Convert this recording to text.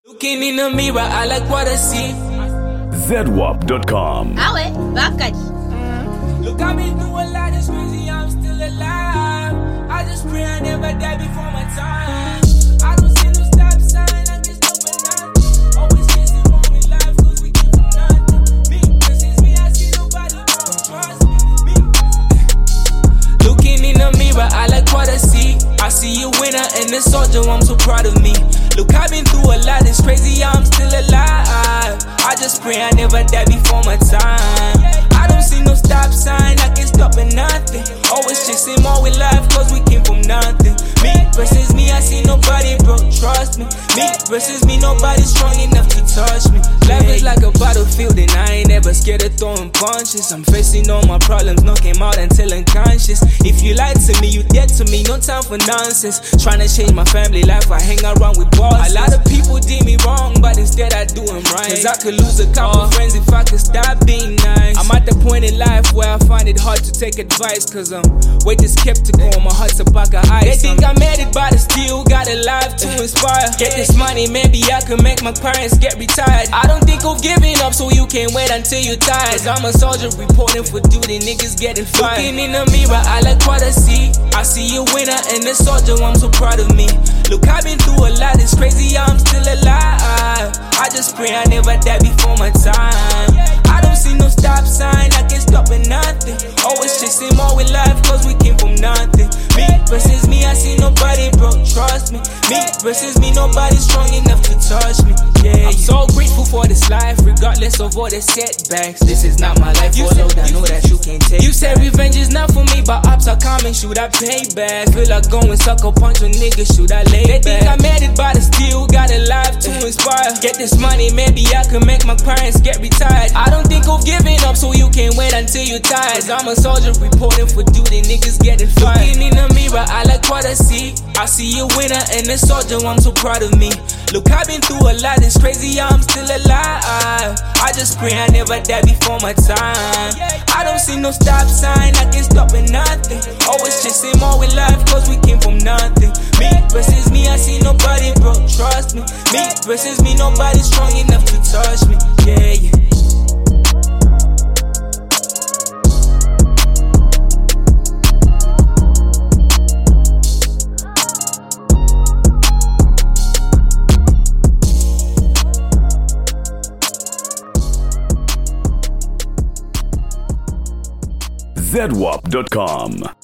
Looking in the mirror, I like what I see. ZWAP.com. Ah ouais, Bakaj. Look, I've been through a lot, it's crazy, I'm still alive. I just pray I never die before my time. I don't see no stop sign, I can stop at nothing. Always chasing more in life, cause we came from nothing. Me versus me, I see nobody don't trust me. Looking in the mirror, I like what I see. I see a winner and a soldier, I'm so proud of me. Look, I've been through a lot, it's crazy, I'm still alive. I just pray I never die before my time. I don't see no stop sign, I can't stop at nothing. Always chasing more with life, cause we came from nothing. Me versus me, I see nobody broke, trust me. Me versus me, nobody strong enough to touch me. Life is like a battlefield and I ain't ever scared of throwing punches. I'm facing all my problems, no came out until unconscious. If you lied to me, you dead to me, no time for nonsense. Trying to change my family life, I hang around with bosses. A lot of people did me wrong, but instead I do them right. Cause I could lose a couple friends if I could stop being nice. I'm at the point in life where I find it hard to take advice, cause I'm way too skeptical, my heart's a pack of ice. They think I made it, but I still got a life to inspire. Get this money, maybe I could make my parents get retired. I don't think of giving up, so you can't wait until you're tired. Cause I'm a soldier reporting for duty, niggas getting fired. Looking in the mirror, I like what I see. I see a winner and a soldier, I'm so proud of me. Look, I've been through a lot, it's crazy, I'm still alive. I just pray I never die before my time. I don't see no stop sign, I can't stop at nothing. Always chasing more with life, cause we came from nothing. Me versus me, I see nobody broke, trust me. Me versus me, nobody strong enough to touch me. Yeah, I'm so grateful for this life, regardless of all the setbacks. This is not my life, although I know that you can't take. You say revenge is not for me, but ops are coming, should I pay back? Feel like going sucker punch on niggas, should I lay back? They think I made it, but I still got a life to inspire. Get this money, maybe I could make my parents get retired. I don't think of giving up, so you can't wait until you're tired. Cause I'm a soldier reporting for duty, niggas getting fired. Looking in the mirror, I like what I see. I see a winner and a soldier, I'm so proud of me. Look, I've been through a lot, it's crazy, I'm still alive. I just pray I never die before my time. I don't see no stop sign, I can't stop at nothing. Always chasing more with life, cause we came from nothing. Me versus me, I see nobody broke, trust me. Me versus me, nobody strong enough to touch me. Yeah, yeah. ZWAP.com.